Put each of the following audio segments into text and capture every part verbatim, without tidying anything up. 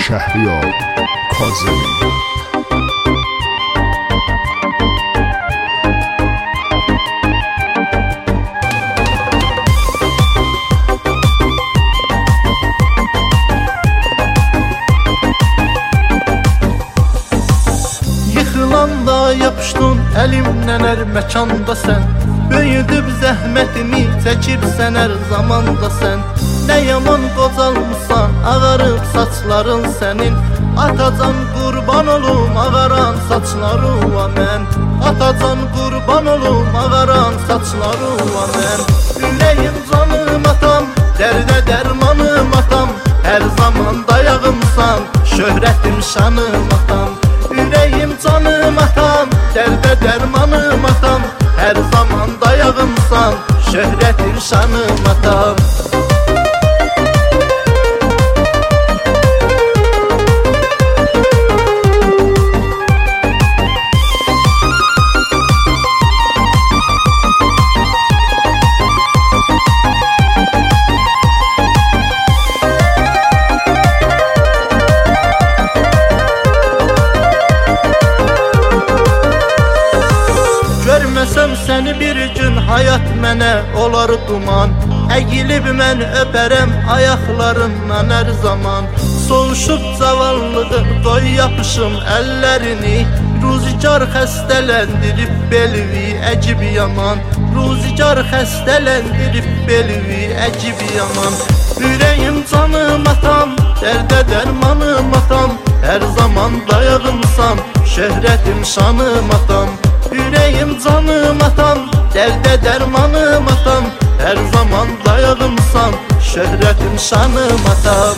Şəhriyar Kazım. Yıxılanda yapışdın əlimdən hər məkanda sən, böyüdüb zəhmətimi çəkibsən hər zamanda sən. Nə yaman qocalmışsan, ağarıb saçların sənin. Atacan qurban olum, ağaran saçlarıma mən. Atacan qurban olum, ağaran saçlarıma mən. Ürəyim canım atam, dərdə dərmanım atam. Hər zaman dayağımsan, şöhrətim şanım atam. Ürəyim canım atam, dərdə dərmanım atam. Hər zaman dayağımsan, şöhrətim şanım atam. Görməsəm səni bir gün hayat mənə olar duman. Əyilib mən öpərəm ayaqlarından hər zaman. Soğuşub zavallığın qoy yapışım əllərini. Ruzigar xəstələndirib belvi əcib yaman. Ruzigar xəstələndirib belvi əcib yaman. Ürəyim canım atam, dərdə dərmanım atam. Hər zaman dayağımsan, şöhrətim şanım atam. Ürəyim canım atam, dərdə dərmanım atam. Hər zaman dayağımsan, şöhrətim şanım atam.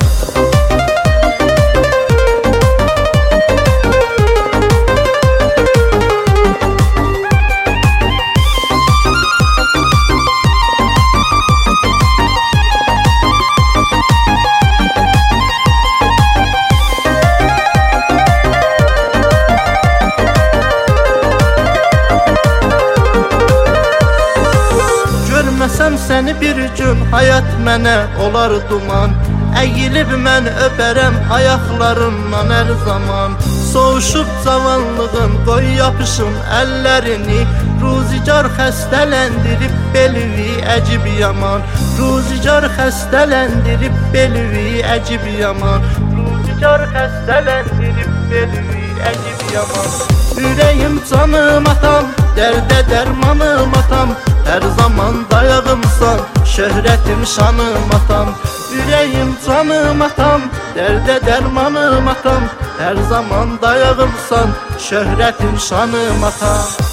Görməsəm səni bir gün hayat mənə olar duman. Əyilib mən öpərəm ayaqlarından hər zaman. Soğuşub zavallığın qoy yapışım əllərini. Ruzigar xəstələndirib belvi əcib yaman. Ruzigar xəstələndirib belvi əcib yaman. Ruzigar xəstələndirib belvi əcib yaman. Ürəyim canım atam, dərdə dərmanım atam. Hər zaman dayağımsan, şöhrətim şanım atam. Ürəyim canım atam, dərdə dərmanım atam. Hər zaman dayağımsan, şöhrətim şanım atam.